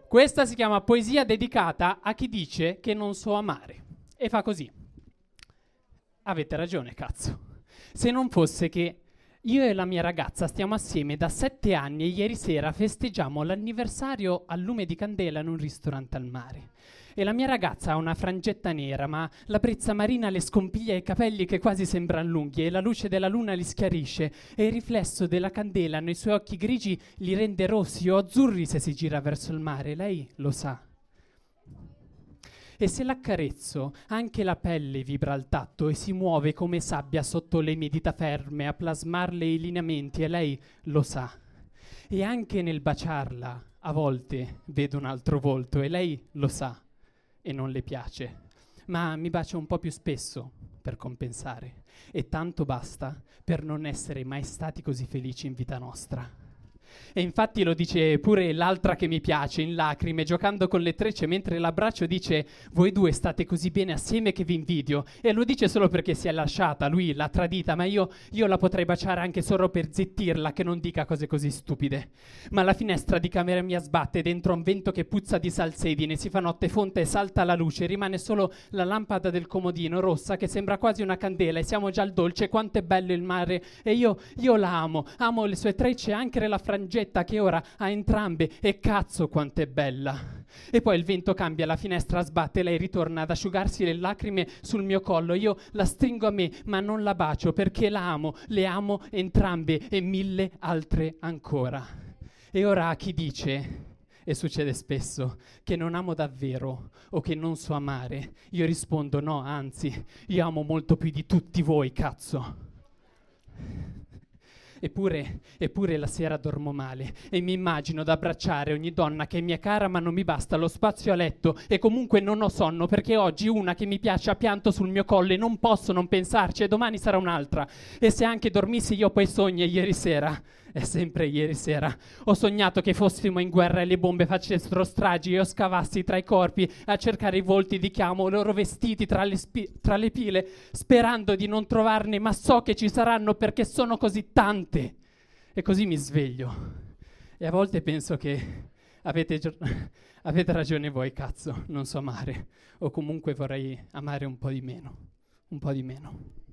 Questa si chiama poesia dedicata a chi dice che non so amare. E fa così. Avete ragione, cazzo. Se non fosse che io e la mia ragazza stiamo assieme da 7 anni e ieri sera festeggiamo l'anniversario al lume di candela in un ristorante al mare. E la mia ragazza ha una frangetta nera, ma la brezza marina le scompiglia i capelli che quasi sembrano lunghi e la luce della luna li schiarisce e il riflesso della candela nei suoi occhi grigi li rende rossi o azzurri se si gira verso il mare. Lei lo sa. E se l'accarezzo, anche la pelle vibra al tatto e si muove come sabbia sotto le mie dita ferme a plasmarle i lineamenti, e lei lo sa. E anche nel baciarla, a volte vedo un altro volto, e lei lo sa, e non le piace. Ma mi bacia un po' più spesso per compensare, e tanto basta per non essere mai stati così felici in vita nostra. E infatti lo dice pure l'altra che mi piace, in lacrime, giocando con le trecce, mentre l'abbraccio dice: voi due state così bene assieme che vi invidio. E lo dice solo perché si è lasciata, lui l'ha tradita, ma io la potrei baciare anche solo per zittirla, che non dica cose così stupide. Ma la finestra di camera mia sbatte dentro un vento che puzza di salsedine, si fa notte fonta e salta la luce, rimane solo la lampada del comodino rossa che sembra quasi una candela, e siamo già al dolce, quanto è bello il mare, e io la amo le sue trecce e anche la frangetta che ora ha entrambe, e cazzo quanto è bella. E poi il vento cambia, la finestra sbatte, lei ritorna ad asciugarsi le lacrime sul mio collo, io la stringo a me ma non la bacio perché la amo, le amo entrambe e 1000 altre ancora. E ora a chi dice, e succede spesso, che non amo davvero o che non so amare, io rispondo no, anzi, io amo molto più di tutti voi, cazzo. Eppure la sera dormo male e mi immagino ad abbracciare ogni donna che mi è cara, ma non mi basta lo spazio a letto e comunque non ho sonno perché oggi una che mi piace ha pianto sul mio collo e non posso non pensarci, e domani sarà un'altra. E se anche dormissi io poi sogno, e ieri sera, è sempre ieri sera, ho sognato che fossimo in guerra e le bombe facessero stragi e io scavassi tra i corpi a cercare i volti di chi amo, loro vestiti tra le pile, sperando di non trovarne, ma so che ci saranno perché sono così tante. E così mi sveglio e a volte penso che avete ragione voi, cazzo, non so amare, o comunque vorrei amare un po' di meno.